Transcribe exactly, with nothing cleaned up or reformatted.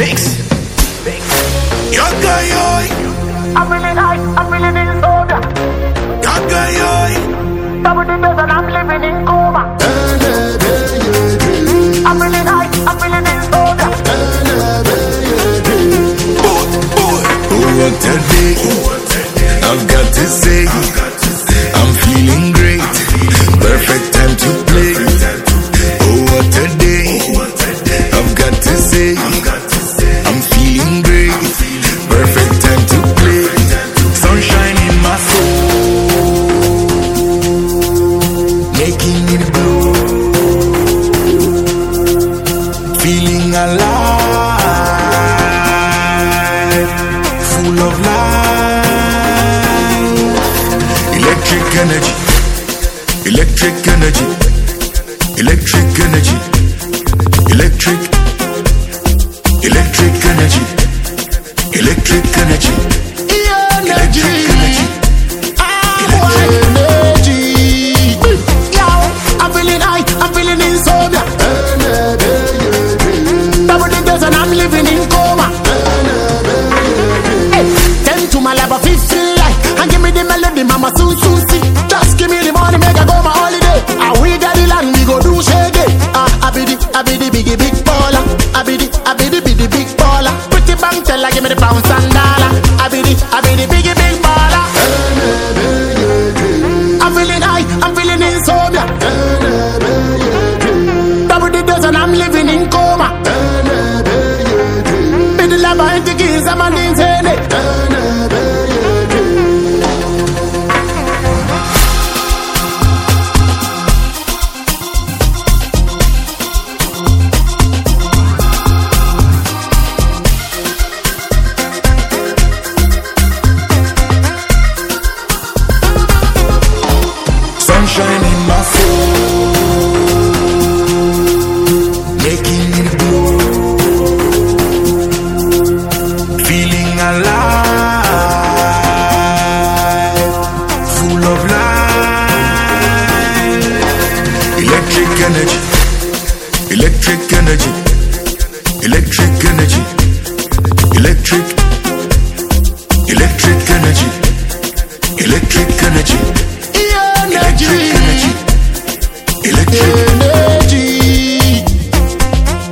Mix. Yaga yoy. I'm feeling high, I'm feeling in soda. Yaga yoy. Double the dose and I'm living in coma. I'm feeling high, I'm feeling in soda. Boy, boy. Oh, what a day. I've got to say, I'm feeling great. Perfect time to play. Oh, what a day. I've got to say, I'm feeling great. Perfect time to play. Sunshine in my soul, making it glow. Feeling alive, full of life. Electric energy, electric energy, electric energy, electric, electric energy, electric energy, electric energy, Energy. Yo, I'm feeling high, I'm feeling insomnia. Double the dose and I'm living in coma. Hey, ten to my lab, fifteen light. And give me the melody, mama, soon, soon, see. Just give me the money, make I go my holiday. And we got the land, we go do shaggy. Ah, I be the, I be the biggie, big baller. I be the, I be the, be the big baller. Pretty bank teller, give me the pounds and dollar. I be the, I be the biggie, big baller. I'm feeling high, I'm feeling insomnia. Double the dose and I'm living in coma. Be the lava and the keys, I'm an insane. sunshine in my soul, making it glow. Feeling alive, full of life. Electric energy, electric energy, electric energy, electric, electric energy.